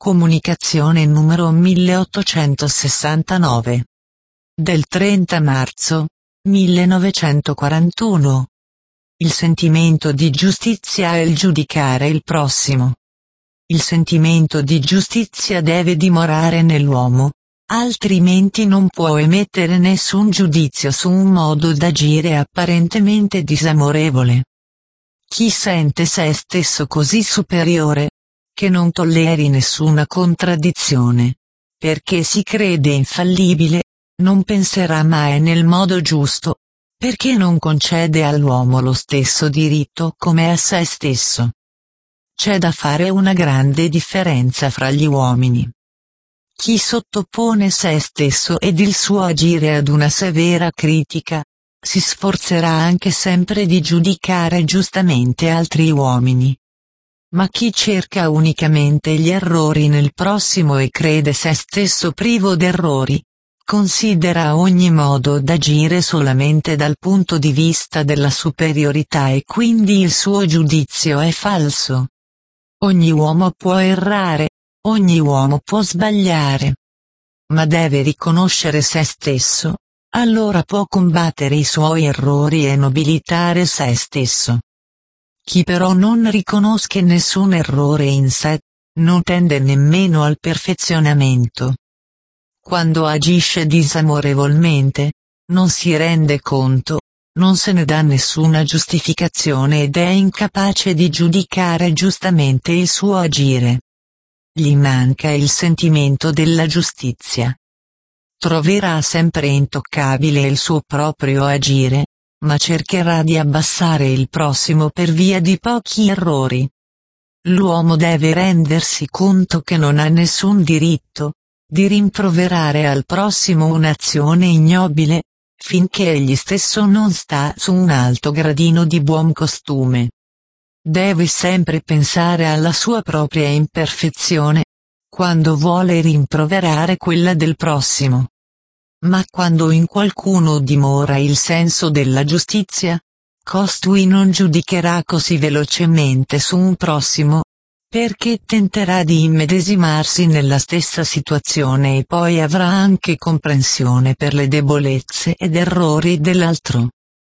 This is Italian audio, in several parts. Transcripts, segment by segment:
Comunicazione numero 1869. Del 30 marzo 1941. Il sentimento di giustizia è il giudicare il prossimo. Il sentimento di giustizia deve dimorare nell'uomo, altrimenti non può emettere nessun giudizio su un modo d'agire apparentemente disamorevole. Chi sente se stesso così superiore, che non tolleri nessuna contraddizione, perché si crede infallibile, non penserà mai nel modo giusto, perché non concede all'uomo lo stesso diritto come a se stesso. C'è da fare una grande differenza fra gli uomini. Chi sottopone se stesso ed il suo agire ad una severa critica, si sforzerà anche sempre di giudicare giustamente altri uomini. Ma chi cerca unicamente gli errori nel prossimo e crede se stesso privo d'errori, considera ogni modo d'agire solamente dal punto di vista della superiorità e quindi il suo giudizio è falso. Ogni uomo può errare, ogni uomo può sbagliare. Ma deve riconoscere se stesso, allora può combattere i suoi errori e nobilitare se stesso. Chi però non riconosce nessun errore in sé, non tende nemmeno al perfezionamento. Quando agisce disamorevolmente, non si rende conto, non se ne dà nessuna giustificazione ed è incapace di giudicare giustamente il suo agire. Gli manca il sentimento della giustizia. Troverà sempre intoccabile il suo proprio agire, ma cercherà di abbassare il prossimo per via di pochi errori. L'uomo deve rendersi conto che non ha nessun diritto di rimproverare al prossimo un'azione ignobile, finché egli stesso non sta su un alto gradino di buon costume. Deve sempre pensare alla sua propria imperfezione, quando vuole rimproverare quella del prossimo. Ma quando in qualcuno dimora il senso della giustizia, costui non giudicherà così velocemente su un prossimo, perché tenterà di immedesimarsi nella stessa situazione e poi avrà anche comprensione per le debolezze ed errori dell'altro.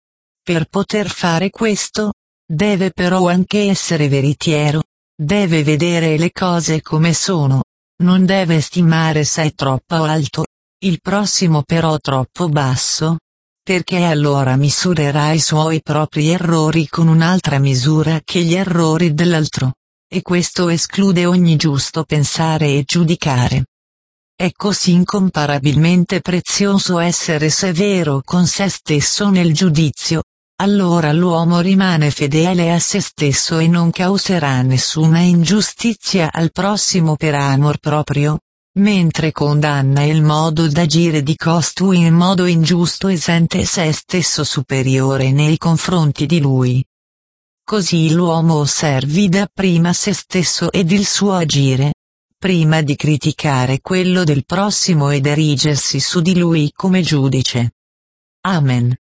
Per poter fare questo, deve però anche essere veritiero, deve vedere le cose come sono, non deve stimare sé troppo alto, il prossimo però troppo basso, perché allora misurerà i suoi propri errori con un'altra misura che gli errori dell'altro, e questo esclude ogni giusto pensare e giudicare. È così incomparabilmente prezioso essere severo con se stesso nel giudizio, allora l'uomo rimane fedele a se stesso e non causerà nessuna ingiustizia al prossimo per amor proprio, mentre condanna il modo d'agire di costui in modo ingiusto e sente se stesso superiore nei confronti di lui. Così l'uomo osservi dapprima se stesso ed il suo agire, prima di criticare quello del prossimo ed erigersi su di lui come giudice. Amen.